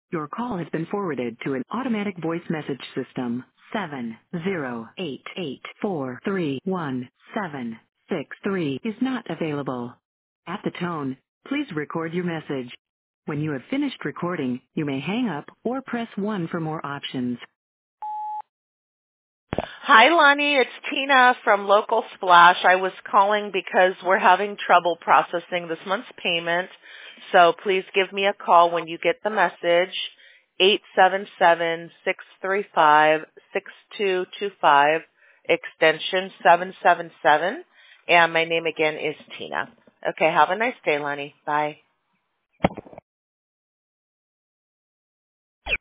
Your call has been forwarded to an automatic voice message system. 70884311763 is not available. At the tone, please record your message. When you have finished recording, you may hang up or press 1 for more options. Hi, Lonnie. It's Tina from Local Splash. I was calling because we're having trouble processing this month's payment. So please give me a call when you get the message, 877-635-6225, extension 777. And my name again is Tina. Okay, have a nice day, Lonnie. Bye.